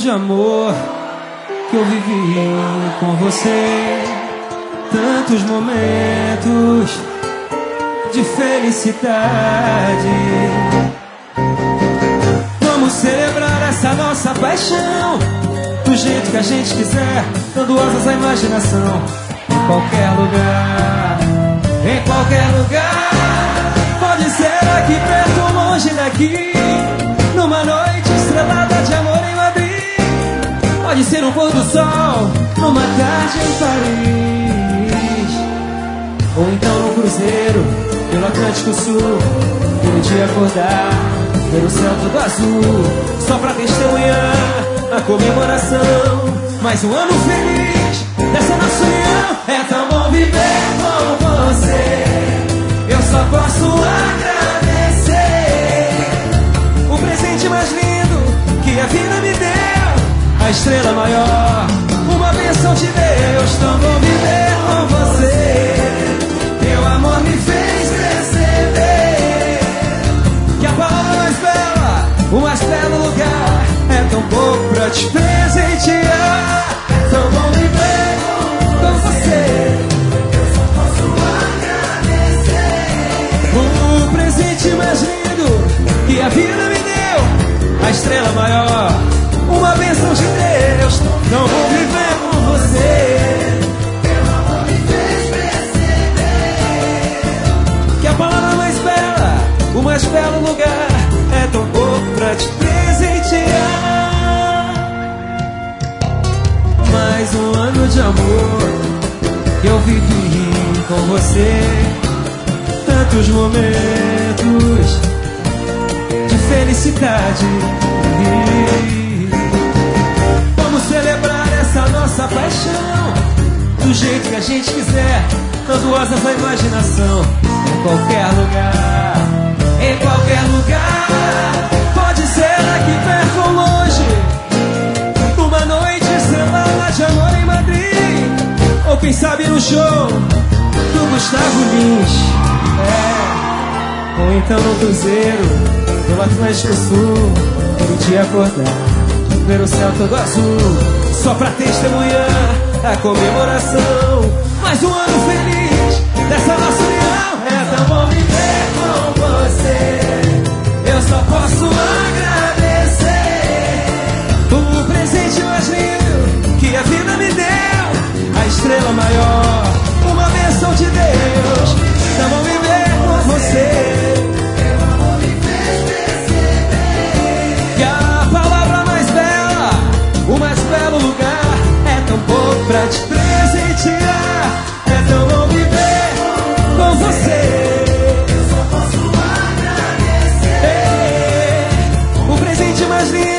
de amor que eu vivi com você. Tantos momentos de felicidade. Vamos celebrar essa nossa paixão do jeito que a gente quiser, dando asas à imaginação. Em qualquer lugar, em qualquer lugar. Pode ser aqui perto ou longe daqui, numa noite estrelada de amor em Madrid. Pode ser um pôr do sol numa tarde em Paris, ou então no cruzeiro pelo Atlântico Sul. E um dia acordar, ver o céu todo azul, só pra testemunhar a comemoração. Mais um ano feliz dessa nossa união. É tão bom viver com você, eu só posso agradecer o presente mais lindo que a vida me deu, a estrela maior, uma bênção de Deus. Tão bom viver com você, teu amor me fez perceber que a palavra mais bela, o mais belo lugar, é tão pouco pra te presentear. É tão bom viver com você, eu só posso agradecer o presente mais lindo que a vida me deu, a estrela maior, uma bênção de Deus. Não vou viver com você, teu amor me fez perceber que a palavra mais bela, o mais belo lugar, é tão pouco pra te presentear. Mais um ano de amor que eu vivi com você. Tantos momentos de felicidade. Vamos celebrar essa nossa paixão do jeito que a gente quiser, dando asas à imaginação. Em qualquer lugar, em qualquer lugar. Pode ser aqui perto ou longe, numa noite estrelada de amor em Madrid, ou quem sabe no show do Gustavo Lins. Ou então no cruzeiro pelo Atlântico Sul. Todo dia acordar, ver o céu todo azul, só pra testemunhar a comemoração. Mais um ano feliz dessa nossa união. É tão bom viver com você, eu só posso agradecer o presente mais lindo que a vida me deu, a estrela maior, uma bênção de Deus. É tão bom viver com você, teu amor me fez perceber que a palavra mais bela, o mais belo lugar, é tão pouco pra te presentear. É tão bom viver com você, eu só posso agradecer o presente mais lindo